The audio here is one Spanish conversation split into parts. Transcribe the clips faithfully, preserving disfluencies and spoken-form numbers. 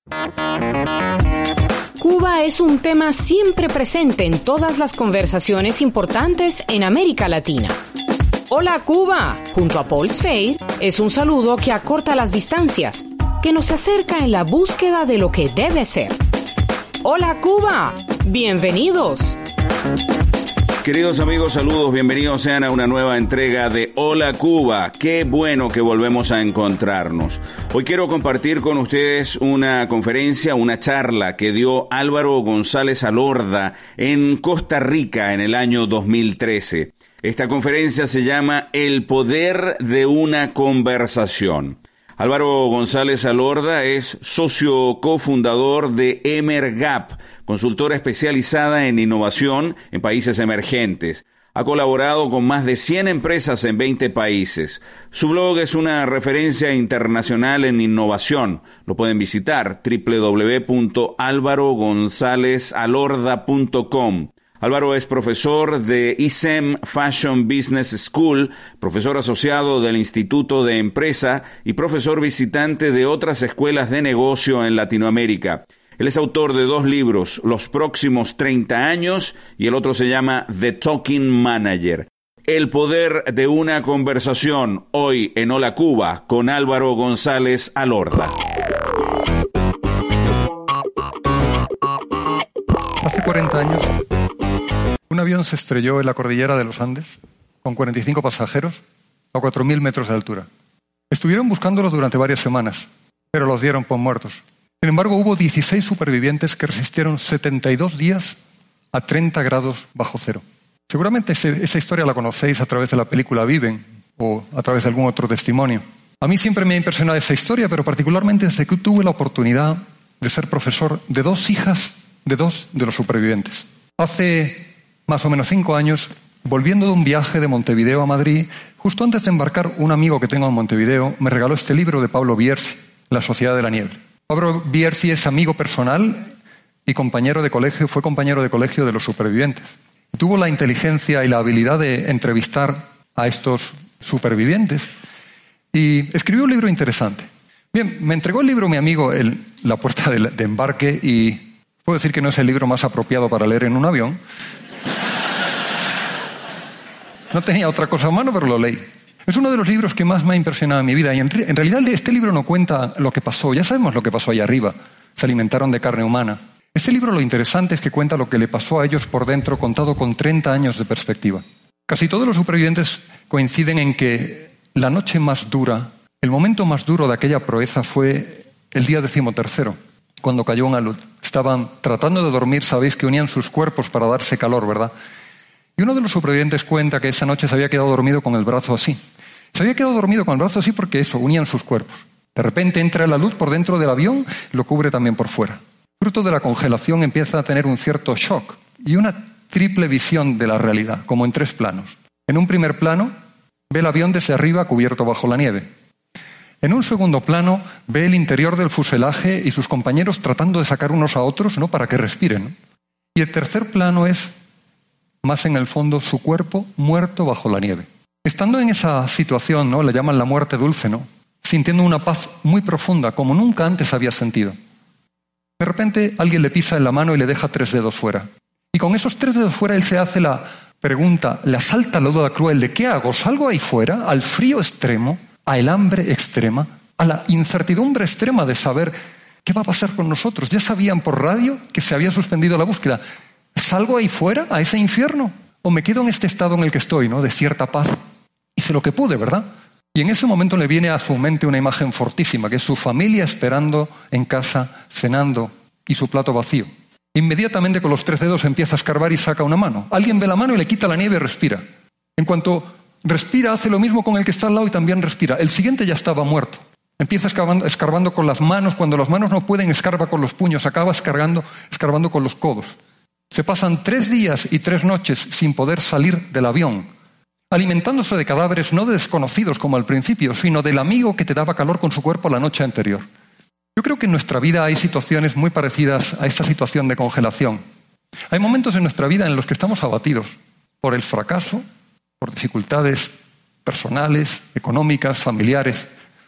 Cuba es un tema siempre presente en todas las conversaciones importantes en América Latina. Hola Cuba, junto a Paul Sfeir, es un saludo que acorta las distancias, que nos acerca en la búsqueda de lo que debe ser. Hola Cuba, bienvenidos. Queridos amigos, saludos, bienvenidos sean a una nueva entrega de Hola Cuba. Qué bueno que volvemos a encontrarnos. Hoy quiero compartir con ustedes una conferencia, una charla que dio Álvaro González Alorda en Costa Rica en el año dos mil trece. Esta conferencia se llama El poder de una conversación. Álvaro González Alorda es socio cofundador de Emergap, consultora especializada en innovación en países emergentes. Ha colaborado con más de cien empresas en veinte países. Su blog es una referencia internacional en innovación. Lo pueden visitar doble u doble u doble u punto álvaro gonzález alorda punto com. Álvaro es profesor de I S E M Fashion Business School, profesor asociado del Instituto de Empresa y profesor visitante de otras escuelas de negocio en Latinoamérica. Él es autor de dos libros, Los próximos treinta años, y el otro se llama The Talking Manager. El poder de una conversación, hoy en Hola Cuba, con Álvaro González Alorda. Hace cuarenta años, un avión se estrelló en la cordillera de los Andes con cuarenta y cinco pasajeros a cuatro mil metros de altura. Estuvieron buscándolos durante varias semanas, pero los dieron por muertos. Sin embargo, hubo dieciséis supervivientes que resistieron setenta y dos días a treinta grados bajo cero. Seguramente ese, esa historia la conocéis a través de la película Viven o a través de algún otro testimonio. A mí siempre me ha impresionado esa historia, pero particularmente desde que tuve la oportunidad de ser profesor de dos hijas de dos de los supervivientes. Hace más o menos cinco años, volviendo de un viaje de Montevideo a Madrid, justo antes de embarcar, un amigo que tengo en Montevideo me regaló este libro de Pablo Bierzi, La Sociedad de la Nieve. Pablo Bierzi es amigo personal y compañero de colegio, fue compañero de colegio de los supervivientes. Tuvo la inteligencia y la habilidad de entrevistar a estos supervivientes y escribió un libro interesante. Bien, me entregó el libro mi amigo en la puerta de, de embarque y puedo decir que no es el libro más apropiado para leer en un avión. No tenía otra cosa a mano, pero lo leí. Es uno de los libros que más me ha impresionado en mi vida. Y en, en realidad este libro no cuenta lo que pasó. Ya sabemos lo que pasó allá arriba. Se alimentaron de carne humana. Este libro lo interesante es que cuenta lo que le pasó a ellos por dentro, contado con treinta años de perspectiva. Casi todos los supervivientes coinciden en que la noche más dura, el momento más duro de aquella proeza fue el día decimotercero, cuando cayó una luz. Estaban tratando de dormir, sabéis que unían sus cuerpos para darse calor, ¿verdad? Y uno de los supervivientes cuenta que esa noche se había quedado dormido con el brazo así. Se había quedado dormido con el brazo así porque eso, unían sus cuerpos. De repente entra la luz por dentro del avión, lo cubre también por fuera. Fruto de la congelación empieza a tener un cierto shock y una triple visión de la realidad, como en tres planos. En un primer plano, ve el avión desde arriba cubierto bajo la nieve. En un segundo plano, ve el interior del fuselaje y sus compañeros tratando de sacar unos a otros, ¿no?, para que respiren. Y el tercer plano es, más en el fondo, su cuerpo muerto bajo la nieve. Estando en esa situación, ¿no?, le llaman la muerte dulce, ¿no?, sintiendo una paz muy profunda, como nunca antes había sentido. De repente, alguien le pisa en la mano y le deja tres dedos fuera. Y con esos tres dedos fuera, él se hace la pregunta, le asalta la duda cruel de ¿qué hago? ¿Salgo ahí fuera, al frío extremo, al hambre extrema, a la incertidumbre extrema de saber qué va a pasar con nosotros? Ya sabían por radio que se había suspendido la búsqueda. ¿Salgo ahí fuera, a ese infierno? ¿O me quedo en este estado en el que estoy, ¿no?, de cierta paz? Hice lo que pude, ¿verdad? Y en ese momento le viene a su mente una imagen fortísima, que es su familia esperando en casa, cenando, y su plato vacío. Inmediatamente con los tres dedos empieza a escarbar y saca una mano. Alguien ve la mano y le quita la nieve y respira. En cuanto respira, hace lo mismo con el que está al lado y también respira. El siguiente ya estaba muerto. Empieza escarbando, escarbando con las manos. Cuando las manos no pueden, escarba con los puños. Acaba escarbando, escarbando con los codos. Se pasan tres días y tres noches sin poder salir del avión, alimentándose de cadáveres no de desconocidos como al principio, sino del amigo que te daba calor con su cuerpo la noche anterior. Yo creo que en nuestra vida hay situaciones muy parecidas a esta situación de congelación. Hay momentos en nuestra vida en los que estamos abatidos por el fracaso, por dificultades personales, económicas, familiares,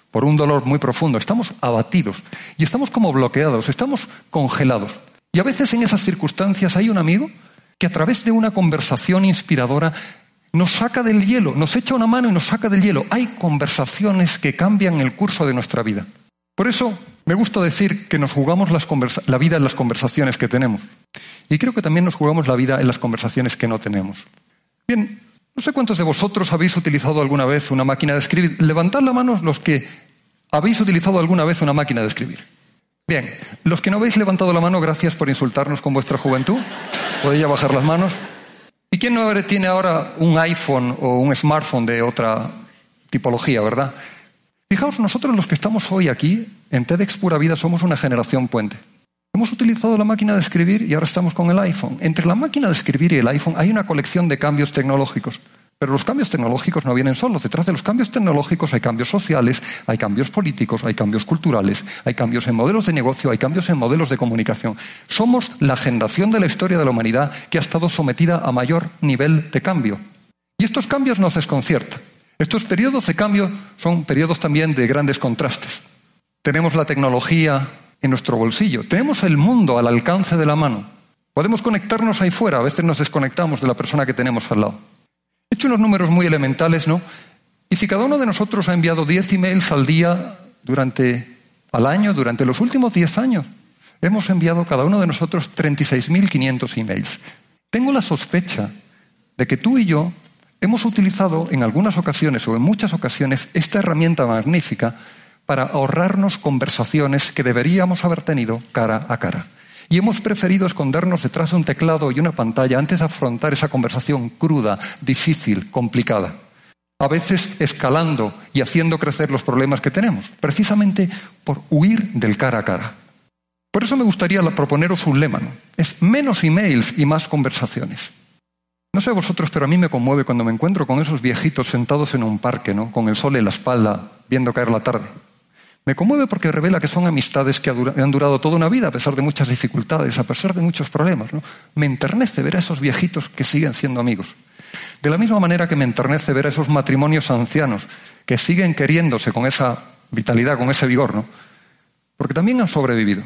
por un dolor muy profundo, estamos abatidos y estamos como bloqueados, estamos congelados. Y a veces en esas circunstancias hay un amigo que a través de una conversación inspiradora nos saca del hielo, nos echa una mano y nos saca del hielo. Hay conversaciones que cambian el curso de nuestra vida. Por eso me gusta decir que nos jugamos las conversa- la vida en las conversaciones que tenemos. Y creo que también nos jugamos la vida en las conversaciones que no tenemos. Bien, no sé cuántos de vosotros habéis utilizado alguna vez una máquina de escribir. Levantad la mano los que habéis utilizado alguna vez una máquina de escribir. Bien, los que no habéis levantado la mano, gracias por insultarnos con vuestra juventud. Podéis ya bajar las manos. ¿Y quién no tiene ahora un iPhone o un smartphone de otra tipología, verdad? Fijaos, nosotros los que estamos hoy aquí, en TEDx Pura Vida, somos una generación puente. Hemos utilizado la máquina de escribir y ahora estamos con el iPhone. Entre la máquina de escribir y el iPhone hay una colección de cambios tecnológicos. Pero los cambios tecnológicos no vienen solos. Detrás de los cambios tecnológicos hay cambios sociales, hay cambios políticos, hay cambios culturales, hay cambios en modelos de negocio, hay cambios en modelos de comunicación. Somos la generación de la historia de la humanidad que ha estado sometida a mayor nivel de cambio. Y estos cambios nos desconciertan. Estos periodos de cambio son periodos también de grandes contrastes. Tenemos la tecnología en nuestro bolsillo, tenemos el mundo al alcance de la mano. Podemos conectarnos ahí fuera, a veces nos desconectamos de la persona que tenemos al lado. He hecho unos números muy elementales, ¿no? Y si cada uno de nosotros ha enviado diez emails al día durante, al año, durante los últimos diez años, hemos enviado cada uno de nosotros treinta y seis mil quinientos emails. Tengo la sospecha de que tú y yo hemos utilizado en algunas ocasiones o en muchas ocasiones esta herramienta magnífica para ahorrarnos conversaciones que deberíamos haber tenido cara a cara. Y hemos preferido escondernos detrás de un teclado y una pantalla antes de afrontar esa conversación cruda, difícil, complicada. A veces escalando y haciendo crecer los problemas que tenemos, precisamente por huir del cara a cara. Por eso me gustaría proponeros un lema, ¿no? Es menos emails y más conversaciones. No sé vosotros, pero a mí me conmueve cuando me encuentro con esos viejitos sentados en un parque, ¿no? Con el sol en la espalda, viendo caer la tarde. Me conmueve porque revela que son amistades que han durado toda una vida a pesar de muchas dificultades, a pesar de muchos problemas, ¿no? Me enternece ver a esos viejitos que siguen siendo amigos. De la misma manera que me enternece ver a esos matrimonios ancianos que siguen queriéndose con esa vitalidad, con ese vigor, ¿no? Porque también han sobrevivido.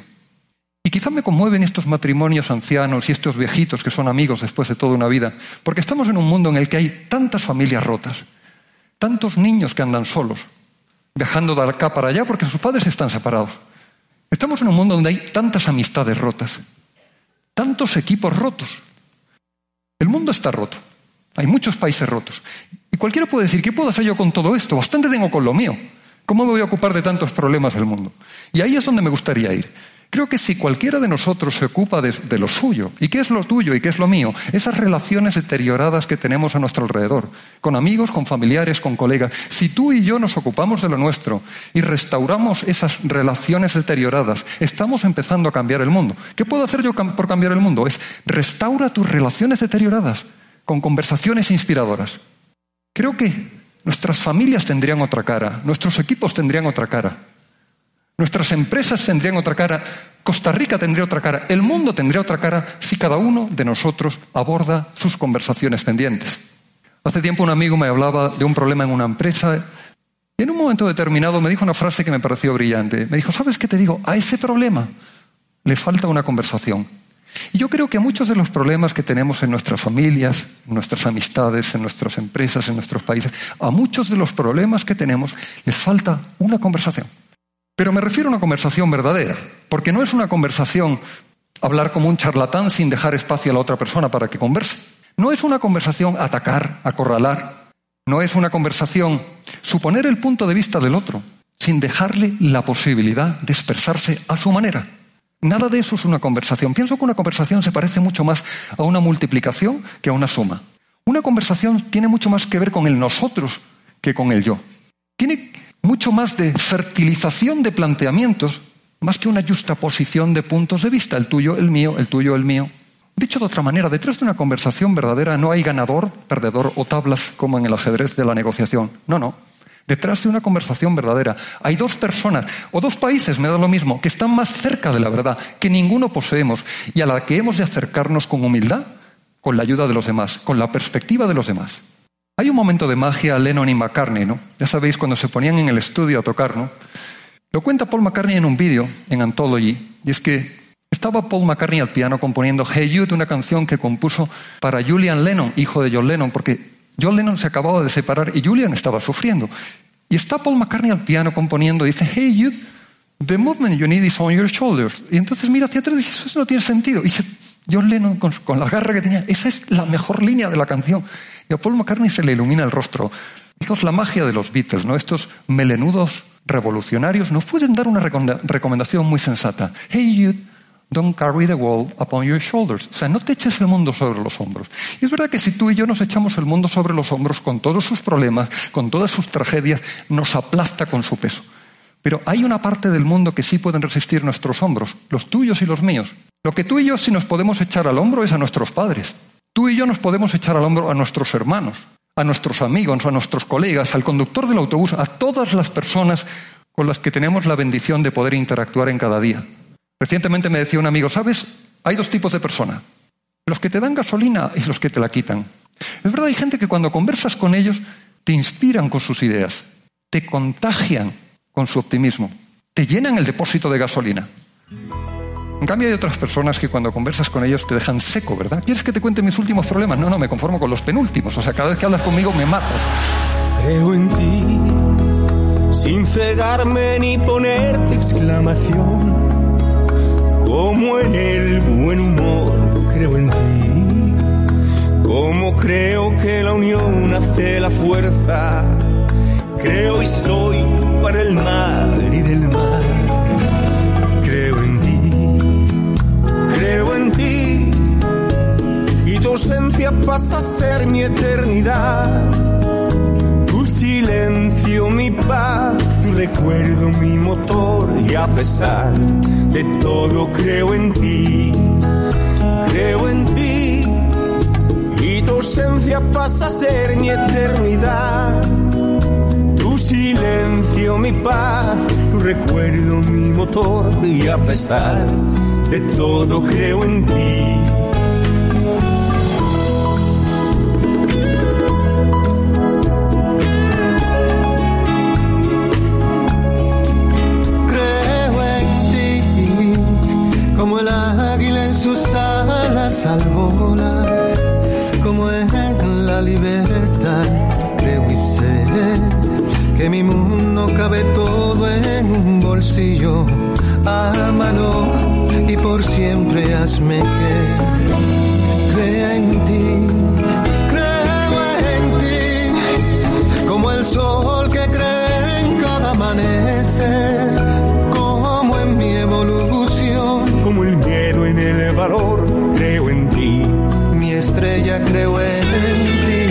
Y quizá me conmueven estos matrimonios ancianos y estos viejitos que son amigos después de toda una vida, porque estamos en un mundo en el que hay tantas familias rotas, tantos niños que andan solos, viajando de acá para allá porque sus padres están separados. Estamos en un mundo donde hay tantas amistades rotas, tantos equipos rotos. El mundo está roto. Hay muchos países rotos. Y cualquiera puede decir, ¿qué puedo hacer yo con todo esto? Bastante tengo con lo mío. ¿Cómo me voy a ocupar de tantos problemas del mundo? Y ahí es donde me gustaría ir. Creo que si cualquiera de nosotros se ocupa de, de lo suyo, ¿y qué es lo tuyo y qué es lo mío? Esas relaciones deterioradas que tenemos a nuestro alrededor, con amigos, con familiares, con colegas. Si tú y yo nos ocupamos de lo nuestro y restauramos esas relaciones deterioradas, estamos empezando a cambiar el mundo. ¿Qué puedo hacer yo por cambiar el mundo? Es restaura tus relaciones deterioradas con conversaciones inspiradoras. Creo que nuestras familias tendrían otra cara, nuestros equipos tendrían otra cara. Nuestras empresas tendrían otra cara, Costa Rica tendría otra cara, el mundo tendría otra cara si cada uno de nosotros aborda sus conversaciones pendientes. Hace tiempo un amigo me hablaba de un problema en una empresa y en un momento determinado me dijo una frase que me pareció brillante. Me dijo, ¿sabes qué te digo? A ese problema le falta una conversación. Y yo creo que a muchos de los problemas que tenemos en nuestras familias, en nuestras amistades, en nuestras empresas, en nuestros países, a muchos de los problemas que tenemos les falta una conversación. Pero me refiero a una conversación verdadera, porque no es una conversación hablar como un charlatán sin dejar espacio a la otra persona para que converse. No es una conversación atacar, acorralar. No es una conversación suponer el punto de vista del otro sin dejarle la posibilidad de expresarse a su manera. Nada de eso es una conversación. Pienso que una conversación se parece mucho más a una multiplicación que a una suma. Una conversación tiene mucho más que ver con el nosotros que con el yo. Tiene mucho más de fertilización de planteamientos, más que una justaposición de puntos de vista, el tuyo, el mío, el tuyo, el mío. Dicho de otra manera, detrás de una conversación verdadera no hay ganador, perdedor o tablas como en el ajedrez de la negociación. No, no. Detrás de una conversación verdadera hay dos personas o dos países, me da lo mismo, que están más cerca de la verdad, que ninguno poseemos y a la que hemos de acercarnos con humildad, con la ayuda de los demás, con la perspectiva de los demás. Hay un momento de magia Lennon y McCartney, ¿no? Ya sabéis, cuando se ponían en el estudio a tocar, ¿no? Lo cuenta Paul McCartney en un vídeo, en Anthology, y es que estaba Paul McCartney al piano componiendo Hey Jude, una canción que compuso para Julian Lennon, hijo de John Lennon, porque John Lennon se acababa de separar y Julian estaba sufriendo. Y está Paul McCartney al piano componiendo y dice, Hey Jude, the movement you need is on your shoulders. Y entonces mira hacia atrás y dice, eso no tiene sentido. Y dice, John Lennon, con, con la garra que tenía, esa es la mejor línea de la canción. Y a Paul McCartney se le ilumina el rostro. Fijaos la magia de los Beatles, ¿no? Estos melenudos revolucionarios nos pueden dar una recomendación muy sensata. Hey Jude, don't carry the world upon your shoulders. O sea, no te eches el mundo sobre los hombros. Y es verdad que si tú y yo nos echamos el mundo sobre los hombros con todos sus problemas, con todas sus tragedias, nos aplasta con su peso. Pero hay una parte del mundo que sí pueden resistir nuestros hombros, los tuyos y los míos. Lo que tú y yo sí nos podemos echar al hombro es a nuestros padres. Tú y yo nos podemos echar al hombro a nuestros hermanos, a nuestros amigos, a nuestros colegas, al conductor del autobús, a todas las personas con las que tenemos la bendición de poder interactuar en cada día. Recientemente me decía un amigo, ¿sabes? Hay dos tipos de personas, los que te dan gasolina y los que te la quitan. Es verdad, hay gente que cuando conversas con ellos te inspiran con sus ideas, te contagian con su optimismo, te llenan el depósito de gasolina. En cambio hay otras personas que cuando conversas con ellos te dejan seco, ¿verdad? ¿Quieres que te cuente mis últimos problemas? No, no, me conformo con los penúltimos. O sea, cada vez que hablas conmigo me matas. Creo en ti, sin cegarme ni ponerte exclamación. Como en el buen humor, creo en ti. Como creo que la unión hace la fuerza. Creo y soy para el mar y del mar. Creo en ti, creo en ti. Y tu ausencia pasa a ser mi eternidad. Tu silencio, mi paz, tu recuerdo, mi motor. Y a pesar de todo creo en ti, creo en ti. Y tu ausencia pasa a ser mi eternidad. Tu silencio, mi paz, tu recuerdo, mi motor. Y a pesar de todo creo en ti. Al volar, como en la libertad, creo y sé que mi mundo cabe todo en un bolsillo. Ámalo y por siempre hazme que crea en ti, creo en ti, como el sol que cree en cada amanecer, como en mi evolución, como el miedo en el valor. Creo en ti, mi estrella, creo en ti.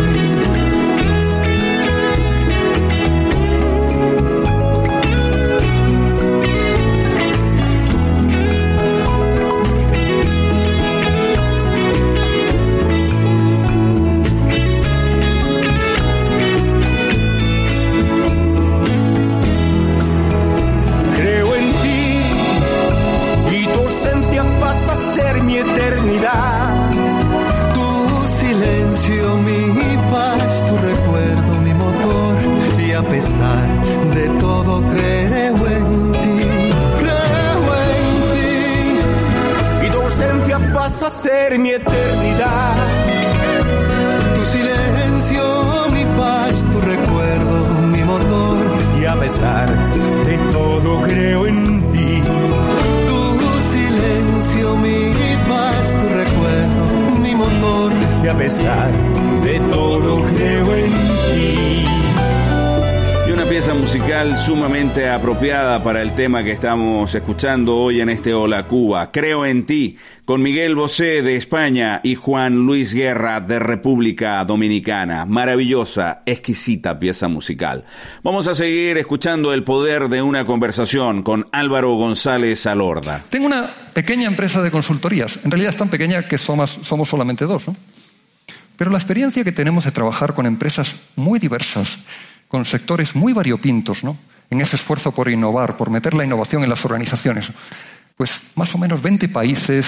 Creo en ti y tu ausencia pasa a ser mi eternidad. Tu silencio, mi paz, tu recuerdo, mi motor. Y a pesar de todo creo en ti, creo en ti. Y tu ausencia pasa a ser mi eternidad. Tu silencio, mi paz, tu recuerdo, mi motor. Y a pesar de todo creo en ti. Tu silencio, mi paz, tu recuerdo, mi motor. Y a pesar de todo creo en ti. Y una pieza musical sumamente apropiada para el tema que estamos escuchando hoy en este Hola Cuba. Creo en ti, con Miguel Bosé de España y Juan Luis Guerra de República Dominicana. Maravillosa, exquisita pieza musical. Vamos a seguir escuchando el poder de una conversación con Álvaro González Alorda. Tengo una pequeña empresa de consultorías. En realidad es tan pequeña que somos, somos solamente dos, ¿no? Pero la experiencia que tenemos de trabajar con empresas muy diversas, con sectores muy variopintos, ¿no? En ese esfuerzo por innovar, por meter la innovación en las organizaciones. Pues más o menos veinte países,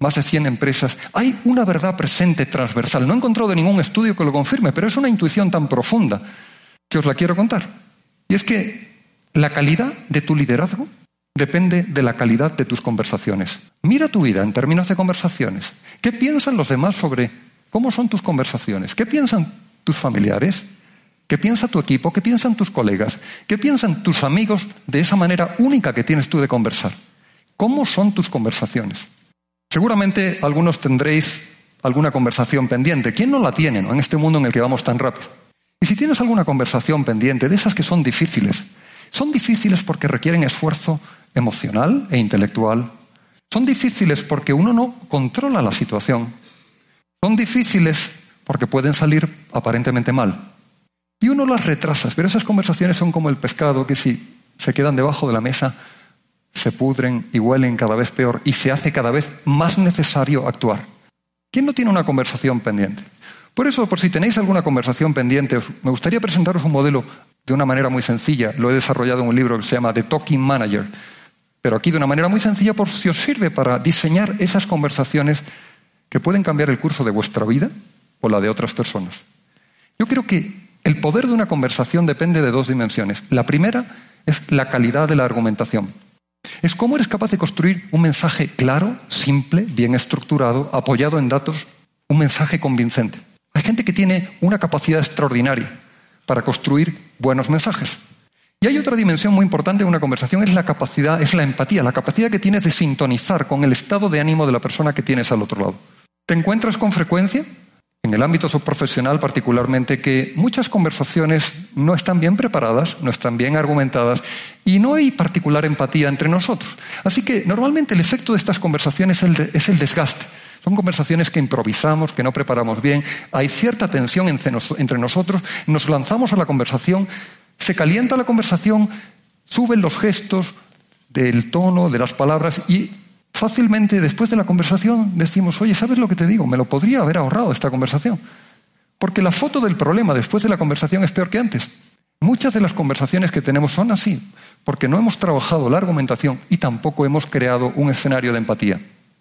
más de cien empresas. Hay una verdad presente transversal. No he encontrado ningún estudio que lo confirme, pero es una intuición tan profunda que os la quiero contar. Y es que la calidad de tu liderazgo depende de la calidad de tus conversaciones. Mira tu vida en términos de conversaciones. ¿Qué piensan los demás sobre cómo son tus conversaciones? ¿Qué piensan tus familiares? ¿Qué piensa tu equipo? ¿Qué piensan tus colegas? ¿Qué piensan tus amigos de esa manera única que tienes tú de conversar? ¿Cómo son tus conversaciones? Seguramente algunos tendréis alguna conversación pendiente. ¿Quién no la tiene, no? En este mundo en el que vamos tan rápido? Y si tienes alguna conversación pendiente, de esas que son difíciles, son difíciles porque requieren esfuerzo emocional e intelectual. Son difíciles porque uno no controla la situación. Son difíciles porque pueden salir aparentemente mal. Y uno las retrasa, pero esas conversaciones son como el pescado que si se quedan debajo de la mesa se pudren y huelen cada vez peor y se hace cada vez más necesario actuar. ¿Quién no tiene una conversación pendiente? Por eso, por si tenéis alguna conversación pendiente, me gustaría presentaros un modelo de una manera muy sencilla. Lo he desarrollado en un libro que se llama The Talking Manager. Pero aquí de una manera muy sencilla por si os sirve para diseñar esas conversaciones que pueden cambiar el curso de vuestra vida o la de otras personas. Yo creo que el poder de una conversación depende de dos dimensiones. La primera es la calidad de la argumentación. Es cómo eres capaz de construir un mensaje claro, simple, bien estructurado, apoyado en datos, un mensaje convincente. Hay gente que tiene una capacidad extraordinaria para construir buenos mensajes. Y hay otra dimensión muy importante de una conversación, es la capacidad, es la empatía, la capacidad que tienes de sintonizar con el estado de ánimo de la persona que tienes al otro lado. ¿Te encuentras con frecuencia, en el ámbito subprofesional particularmente, que muchas conversaciones no están bien preparadas, no están bien argumentadas y no hay particular empatía entre nosotros? Así que normalmente el efecto de estas conversaciones es el, de, es el desgaste. Son conversaciones que improvisamos, que no preparamos bien, hay cierta tensión entre nosotros, nos lanzamos a la conversación, se calienta la conversación, suben los gestos del tono, de las palabras y fácilmente después de la conversación decimos, oye, ¿sabes lo que te digo? Me lo podría haber ahorrado esta conversación. Porque la foto del problema después de la conversación es peor que antes. Muchas de las conversaciones que tenemos son así, porque no hemos trabajado la argumentación y tampoco hemos creado un escenario de empatía.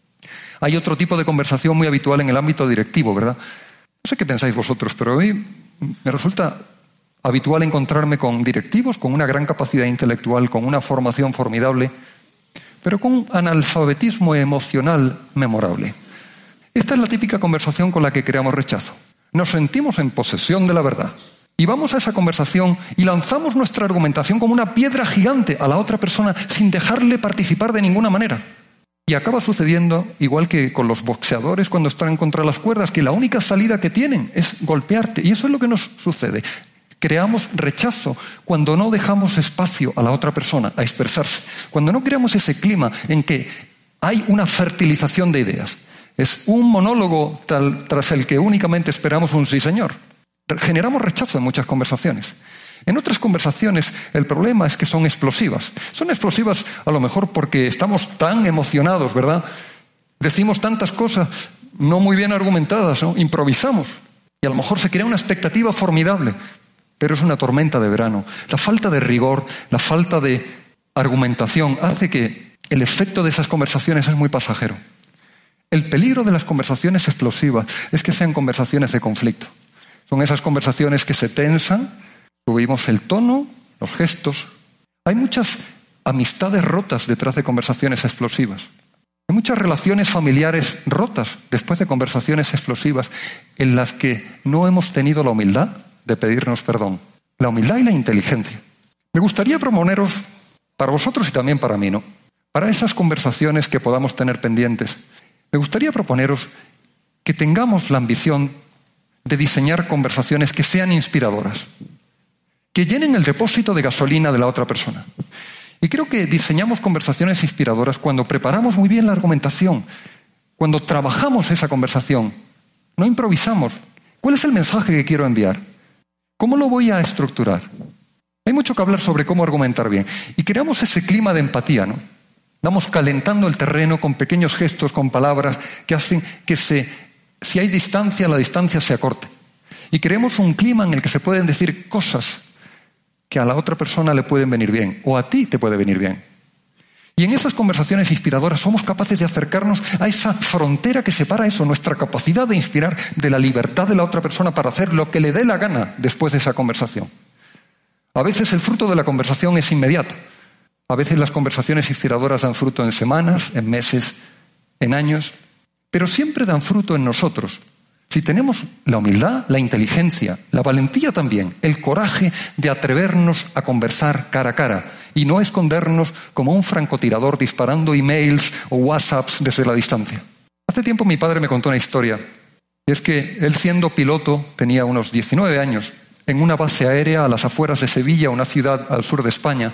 Hay otro tipo de conversación muy habitual en el ámbito directivo, ¿verdad? No sé qué pensáis vosotros, pero a mí me resulta habitual encontrarme con directivos con una gran capacidad intelectual, con una formación formidable, pero con un analfabetismo emocional memorable. Esta es la típica conversación con la que creamos rechazo. Nos sentimos en posesión de la verdad y vamos a esa conversación y lanzamos nuestra argumentación como una piedra gigante a la otra persona sin dejarle participar de ninguna manera. Y acaba sucediendo, igual que con los boxeadores cuando están contra las cuerdas, que la única salida que tienen es golpearte. Y eso es lo que nos sucede. Creamos rechazo cuando no dejamos espacio a la otra persona a expresarse. Cuando no creamos ese clima en que hay una fertilización de ideas. Es un monólogo tal, tras el que únicamente esperamos un sí señor. Generamos rechazo en muchas conversaciones. En otras conversaciones el problema es que son explosivas. Son explosivas a lo mejor porque estamos tan emocionados, ¿verdad? Decimos tantas cosas no muy bien argumentadas, ¿no? Improvisamos. Y a lo mejor se crea una expectativa formidable, pero es una tormenta de verano. La falta de rigor, la falta de argumentación hace que el efecto de esas conversaciones es muy pasajero. El peligro de las conversaciones explosivas es que sean conversaciones de conflicto. Son esas conversaciones que se tensan, subimos el tono, los gestos. Hay muchas amistades rotas detrás de conversaciones explosivas. Hay muchas relaciones familiares rotas después de conversaciones explosivas en las que no hemos tenido la humildad de pedirnos perdón. La humildad y la inteligencia. Me gustaría proponeros, para vosotros y también para mí, ¿no? Para esas conversaciones que podamos tener pendientes, me gustaría proponeros que tengamos la ambición de diseñar conversaciones que sean inspiradoras, que llenen el depósito de gasolina de la otra persona. Y creo que diseñamos conversaciones inspiradoras cuando preparamos muy bien la argumentación, cuando trabajamos esa conversación, no improvisamos. ¿Cuál es el mensaje que quiero enviar? ¿Cómo lo voy a estructurar? Hay mucho que hablar sobre cómo argumentar bien. Y creamos ese clima de empatía, ¿no? Vamos calentando el terreno con pequeños gestos, con palabras que hacen que se, si hay distancia, la distancia se acorte. Y creemos un clima en el que se pueden decir cosas que a la otra persona le pueden venir bien, o a ti te puede venir bien. Y en esas conversaciones inspiradoras somos capaces de acercarnos a esa frontera que separa eso, nuestra capacidad de inspirar, de la libertad de la otra persona para hacer lo que le dé la gana después de esa conversación. A veces el fruto de la conversación es inmediato. A veces las conversaciones inspiradoras dan fruto en semanas, en meses, en años, pero siempre dan fruto en nosotros. Si tenemos la humildad, la inteligencia, la valentía también, el coraje de atrevernos a conversar cara a cara y no escondernos como un francotirador disparando emails o WhatsApps desde la distancia. Hace tiempo mi padre me contó una historia, y es que él, siendo piloto, tenía unos diecinueve años, en una base aérea a las afueras de Sevilla, una ciudad al sur de España.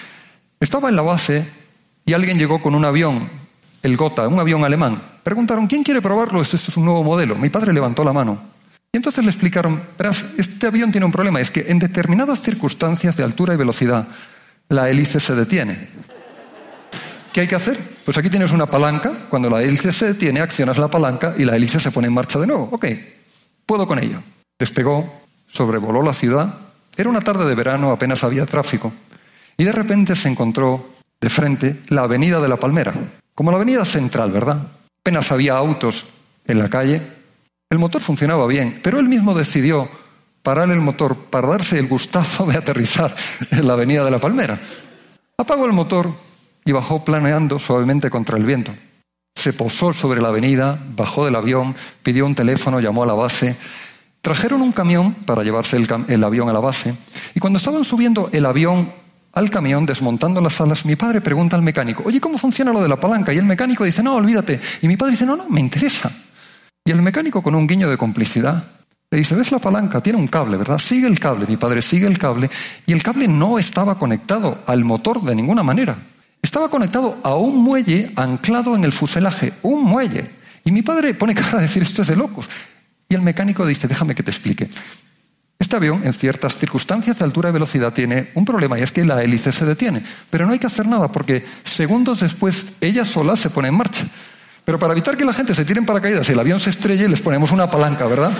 Estaba en la base y alguien llegó con un avión, el Gotha, un avión alemán. Preguntaron, ¿quién quiere probarlo? Esto, esto es un nuevo modelo. Mi padre levantó la mano. Y entonces le explicaron, verás, este avión tiene un problema, es que en determinadas circunstancias de altura y velocidad, la hélice se detiene. ¿Qué hay que hacer? Pues aquí tienes una palanca, cuando la hélice se detiene, accionas la palanca y la hélice se pone en marcha de nuevo. Ok, puedo con ello. Despegó, sobrevoló la ciudad. Era una tarde de verano, apenas había tráfico. Y de repente se encontró de frente la avenida de La Palmera, como la avenida central, ¿verdad? Apenas había autos en la calle. El motor funcionaba bien, pero él mismo decidió parar el motor para darse el gustazo de aterrizar en la avenida de La Palmera. Apagó el motor y bajó planeando suavemente contra el viento. Se posó sobre la avenida, bajó del avión, pidió un teléfono, llamó a la base. Trajeron un camión para llevarse el, cam- el avión a la base. Y cuando estaban subiendo el avión al camión, desmontando las alas, mi padre pregunta al mecánico, oye, ¿cómo funciona lo de la palanca? Y el mecánico dice, no, olvídate. Y mi padre dice, no, no, me interesa. Y el mecánico, con un guiño de complicidad, le dice, ¿ves la palanca? Tiene un cable, ¿verdad? Sigue el cable. Mi padre sigue el cable. Y el cable no estaba conectado al motor de ninguna manera. Estaba conectado a un muelle anclado en el fuselaje. Un muelle. Y mi padre pone cara a decir, esto es de locos. Y el mecánico dice, déjame que te explique. Este avión, en ciertas circunstancias de altura y velocidad, tiene un problema, y es que la hélice se detiene. Pero no hay que hacer nada, porque segundos después ella sola se pone en marcha. Pero para evitar que la gente se tire en paracaídas y el avión se estrelle, les ponemos una palanca, ¿verdad?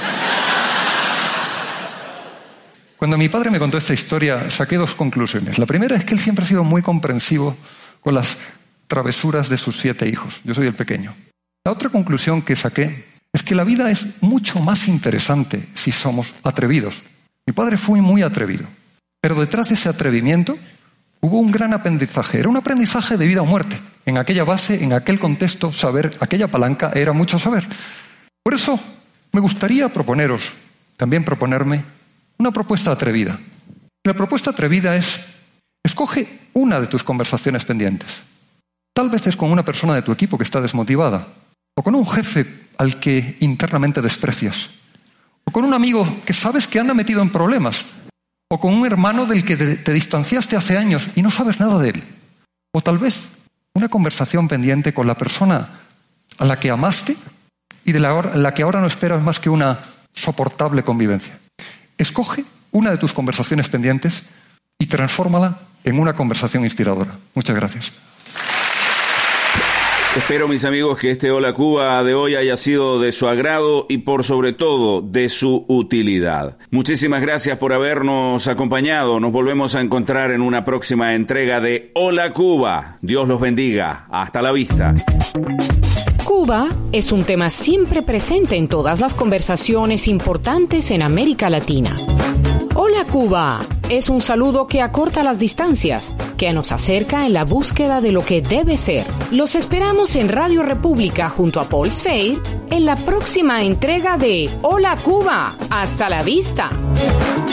Cuando mi padre me contó esta historia, saqué dos conclusiones. La primera es que él siempre ha sido muy comprensivo con las travesuras de sus siete hijos. Yo soy el pequeño. La otra conclusión que saqué es que la vida es mucho más interesante si somos atrevidos. Mi padre fue muy atrevido, pero detrás de ese atrevimiento hubo un gran aprendizaje. Era un aprendizaje de vida o muerte. En aquella base, en aquel contexto, saber aquella palanca era mucho saber. Por eso me gustaría proponeros, también proponerme, una propuesta atrevida. La propuesta atrevida es, escoge una de tus conversaciones pendientes. Tal vez es con una persona de tu equipo que está desmotivada, o con un jefe al que internamente desprecias, o con un amigo que sabes que anda metido en problemas, o con un hermano del que te, te distanciaste hace años y no sabes nada de él. O tal vez una conversación pendiente con la persona a la que amaste y de la, la que ahora no esperas más que una soportable convivencia. Escoge una de tus conversaciones pendientes y transfórmala en una conversación inspiradora. Muchas gracias. Espero, mis amigos, que este Hola Cuba de hoy haya sido de su agrado y, por sobre todo, de su utilidad. Muchísimas gracias por habernos acompañado. Nos volvemos a encontrar en una próxima entrega de Hola Cuba. Dios los bendiga. Hasta la vista. Cuba es un tema siempre presente en todas las conversaciones importantes en América Latina. Hola Cuba es un saludo que acorta las distancias, que nos acerca en la búsqueda de lo que debe ser. Los esperamos en Radio República junto a Paul Sfeir en la próxima entrega de Hola Cuba. Hasta la vista.